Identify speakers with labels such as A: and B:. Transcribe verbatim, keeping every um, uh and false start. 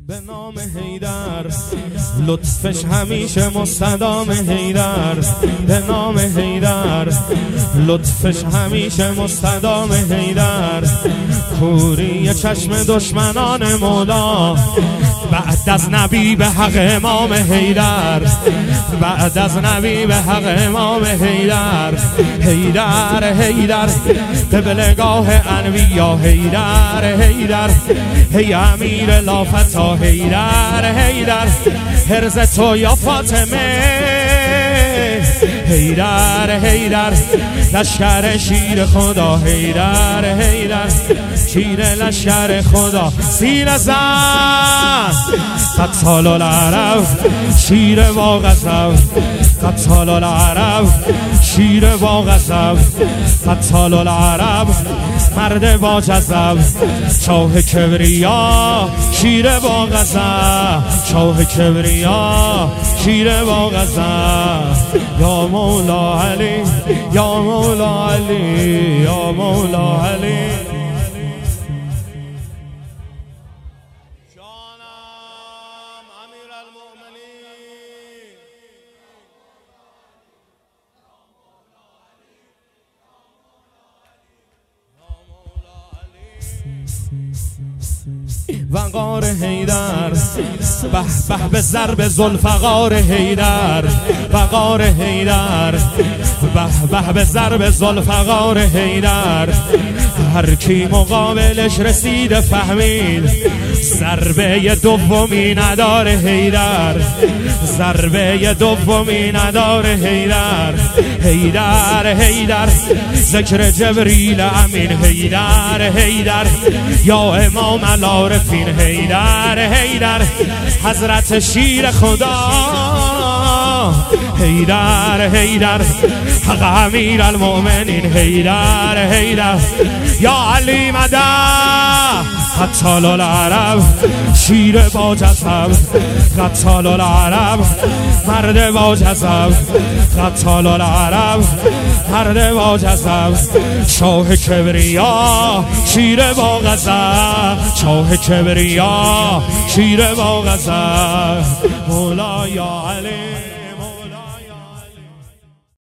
A: به نام حیدر، لطفش همیشه مستدام حیدر. به نام حیدر، لطفش همیشه مستدام حیدر. کوری چشم دشمنان مولا، بعد از نبی به حق امام حیدر. بعد از نبی به حق امام حیدر. حیدر حیدر قبلگاه انبیا حیدر حیدر. هی امیر لافتا حیدر حیدر. حرز تو یا فاطمه حیدر حیدر. لشکر شیر خدا حیدر حیدر. شیر لشکر خدا سینه زن قتال العرب. شیر با غضب قتال العرب. شیر با غضب قتال العرب. مرد با جذب شاه کبریا. شیر با غضب شاه کبریا. شیر با غضب. یا مولا علی یا مولا علی یا مولا علی. وقار حیدر به به به ضرب ذوالفقار حیدر. وقار حیدر به به به ضرب ذوالفقار حیدر. هر کی مقابلش رسید فهمید ضربه دومی نداره حیدر. ضربه دومی نداره حیدر. حیدر حیدر ذکر جبریل امین حیدر حیدر. یا امام العارفین حیدر حیدر. حضرت شیر خدا حیدر حیدر. حق امیر المؤمنین حیدر حیدر. یا علی مدد قتال العرب. شیر با جذب قتال العرب. مرد با جذب قتال العرب. مرد با جذب شاه کبریا. شیر با غضب شاه کبریا. شیر با غضب مولا یا علی.